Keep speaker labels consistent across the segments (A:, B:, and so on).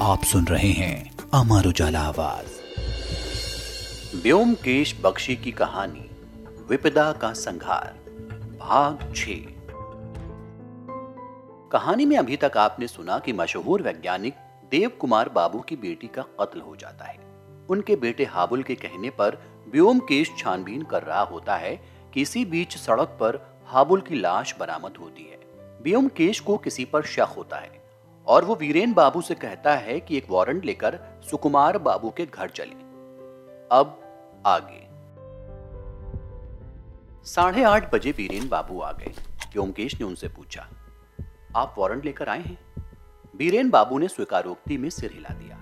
A: आप सुन रहे हैं अमर उजाला आवाज। व्योमकेश बख्शी की कहानी विपदा का संहार भाग 6। कहानी में अभी तक आपने सुना कि मशहूर वैज्ञानिक देव कुमार बाबू की बेटी का कत्ल हो जाता है। उनके बेटे हाबुल के कहने पर व्योमकेश छानबीन कर रहा होता है कि इसी बीच सड़क पर हाबुल की लाश बरामद होती है। व्योमकेश को किसी पर शक होता है और वो वीरेन बाबू से कहता है कि एक वारंट लेकर सुकुमार बाबू के घर चले। अब आगे 8:30 बजे वीरेन बाबू आ गए। व्योमकेश ने उनसे पूछा, आप वारंट लेकर आए हैं? वीरेन बाबू ने स्वीकारोक्ति में सिर हिला दिया।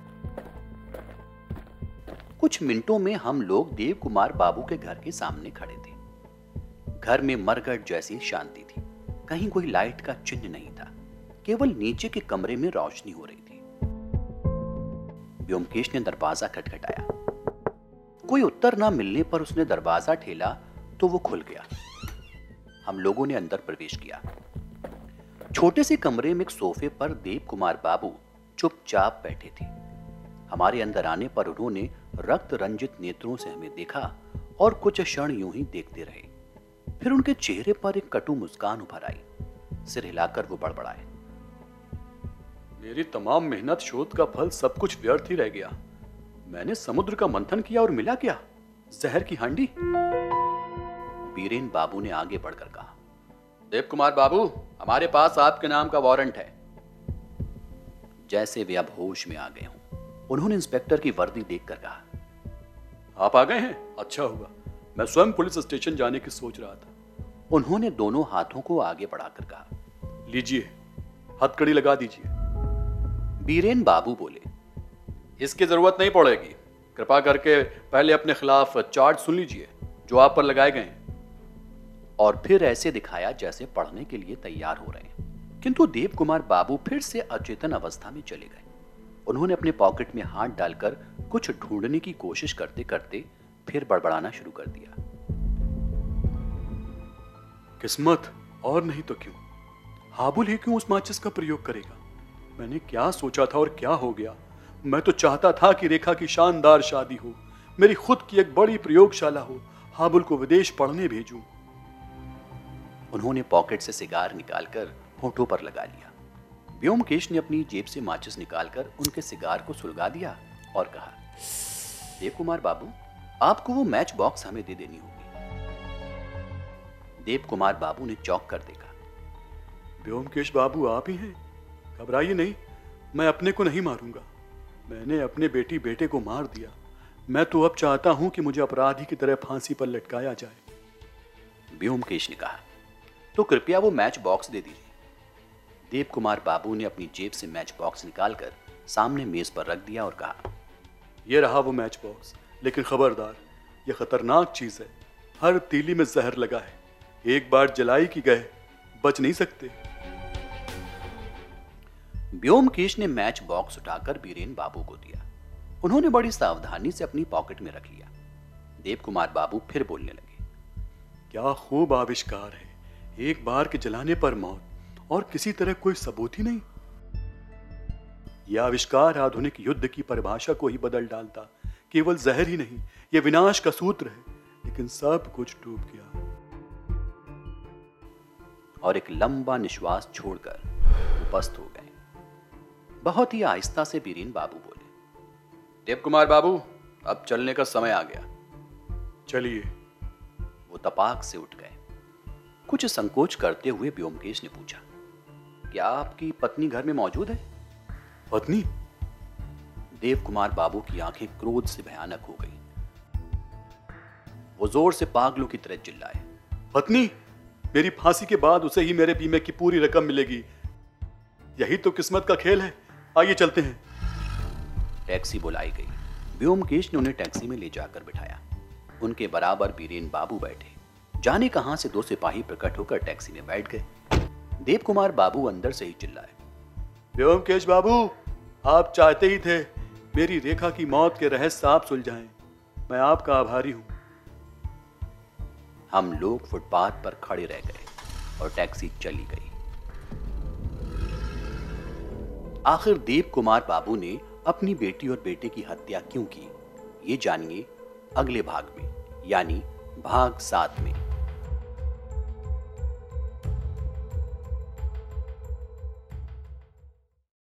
A: कुछ मिनटों में हम लोग देव कुमार बाबू के घर के सामने खड़े थे। घर में मरगट जैसी शांति थी। कहीं कोई लाइट का चिन्ह नहीं था। केवल नीचे के कमरे में रोशनी हो रही थी। व्योमकेश ने दरवाजा खटखटाया। कोई उत्तर ना मिलने पर उसने दरवाजा ठेला तो वो खुल गया। हम लोगों ने अंदर प्रवेश किया। छोटे से कमरे में एक सोफे पर देव कुमार बाबू चुपचाप बैठे थे। हमारे अंदर आने पर उन्होंने रक्त रंजित नेत्रों से हमें देखा और कुछ क्षण यूं ही देखते रहे। फिर उनके चेहरे पर एक कटु मुस्कान उभर आई। सिर हिलाकर वो बड़बड़ाए,
B: मेरी तमाम मेहनत शोध का फल सब कुछ व्यर्थ ही रह गया। मैंने समुद्र का मंथन किया और मिला क्या? जहर की हांडी।
A: वीरेन बाबू ने आगे बढ़कर कहा,
B: देव कुमार बाबू, हमारे पास आपके नाम का वारंट है।
A: जैसे वे अब होश में आ गए हों, उन्होंने इंस्पेक्टर की वर्दी देखकर कहा,
B: आप आ गए हैं? अच्छा हुआ, मैं स्वयं पुलिस स्टेशन जाने की सोच रहा था।
A: उन्होंने दोनों हाथों को आगे बढ़ाकर कहा,
B: लीजिए, हथकड़ी लगा दीजिए।
A: वीरेन बाबू बोले,
B: इसकी जरूरत नहीं पड़ेगी। कृपा करके पहले अपने खिलाफ चार्ज सुन लीजिए जो आप पर लगाए गए हैं।
A: और फिर ऐसे दिखाया जैसे पढ़ने के लिए तैयार हो रहे हैं। किंतु देव कुमार बाबू फिर से अचेतन अवस्था में चले गए। उन्होंने अपने पॉकेट में हाथ डालकर कुछ ढूंढने की कोशिश करते करते फिर बड़बड़ाना शुरू कर दिया।
B: किस्मत, और नहीं तो क्यों? हाबुल ही क्यों उस माचिस का प्रयोग करेगा? मैंने क्या सोचा था और क्या हो गया? मैं तो चाहता था कि रेखा की शानदार शादी हो, मेरी खुद की एक बड़ी प्रयोगशाला हो, हाबुल को विदेश पढ़ने भेजूं।
A: उन्होंने पॉकेट से सिगार निकालकर होठों पर लगा लिया। व्योमकेश ने अपनी जेब से माचिस निकालकर उनके सिगार को सुलगा दिया और कहा, देव कुमार बाबू, आपको वो मैच बॉक्स हमें दे देनी होगी। देव कुमार बाबू ने चौंक कर देखा।
B: व्योमकेश बाबू, आप ही हैं? घबराइए नहीं, मैं अपने को नहीं मारूंगा। मैंने अपने बेटे को मार दिया। मैं तो अब चाहता हूं कि मुझे अपराधी की तरह फांसी पर लटकाया जाए।
A: व्योमकेश ने कहा, तो कृपया वो मैच बॉक्स दे दीजिए। देव कुमार बाबू ने अपनी जेब से मैच बॉक्स निकालकर सामने मेज पर रख दिया और कहा,
B: यह रहा वो मैच बॉक्स, लेकिन खबरदार, यह खतरनाक चीज है। हर तीली में जहर लगा है। एक बार जलाई की गए, बच नहीं सकते।
A: व्योमकेश ने मैच बॉक्स उठाकर वीरेन बाबू को दिया। उन्होंने बड़ी सावधानी से अपनी पॉकेट में रख लिया। देव कुमार बाबू फिर बोलने लगे,
B: क्या खूब आविष्कार है। एक बार के जलाने पर मौत, और किसी तरह कोई सबूत ही नहीं। यह आविष्कार आधुनिक युद्ध की परिभाषा को ही बदल डालता। केवल जहर ही नहीं, यह विनाश का सूत्र है। लेकिन सब कुछ डूब गया।
A: और एक लंबा निश्वास छोड़कर उपस्थ हो गए। बहुत ही आहिस्ता से वीरेन बाबू बोले,
B: देव कुमार बाबू, अब चलने का समय आ गया। चलिए।
A: वो तपाक से उठ गए। कुछ संकोच करते हुए व्योमकेश ने पूछा, क्या आपकी पत्नी घर में मौजूद है?
B: पत्नी?
A: देव कुमार बाबू की आंखें क्रोध से भयानक हो गई। वो जोर से पागलों की तरह चिल्लाए,
B: पत्नी? मेरी फांसी के बाद उसे ही मेरे बीमे की पूरी रकम मिलेगी। यही तो किस्मत का खेल है। आइए चलते हैं।
A: टैक्सी बुलाई गई। व्योमकेश ने उन्हें टैक्सी में ले जाकर बिठाया। उनके बराबर वीरेन बाबू बैठे। जाने कहां से 2 सिपाही प्रकट होकर टैक्सी में बैठ गए। देव कुमार बाबू अंदर से ही चिल्लाए,
B: व्योमकेश बाबू, आप चाहते ही थे मेरी रेखा की मौत के रहस्य आप सुलझाएं। मैं आपका आभारी हूं।
A: हम लोग फुटपाथ पर खड़े रह गए और टैक्सी चली गई। आखिर देव कुमार बाबू ने अपनी बेटी और बेटे की हत्या क्यों की, ये जानिए अगले भाग में, यानी भाग 7 में।